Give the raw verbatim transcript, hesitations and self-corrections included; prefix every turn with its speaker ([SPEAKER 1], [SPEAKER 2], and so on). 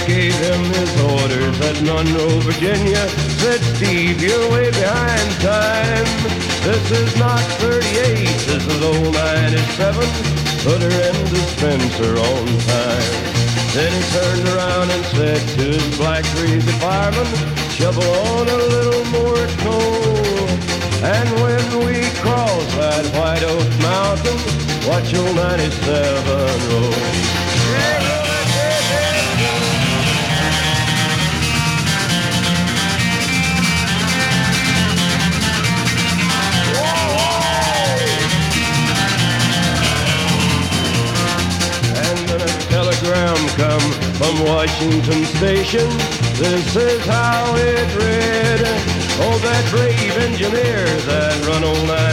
[SPEAKER 1] gave him his orders at Monroe, Virginia. Said, Steve, you're way behind time. This is not thirty-eight, this is old ninety-seven. Put her in dispenser on time. Then he turned around and said to his black greasy fireman, shovel on a little more coal. And when we cross that White Oak Mountain, watch old ninety-seven roll. Telegram come from Washington Station. This is how it read. Oh, that brave engineer that run all night.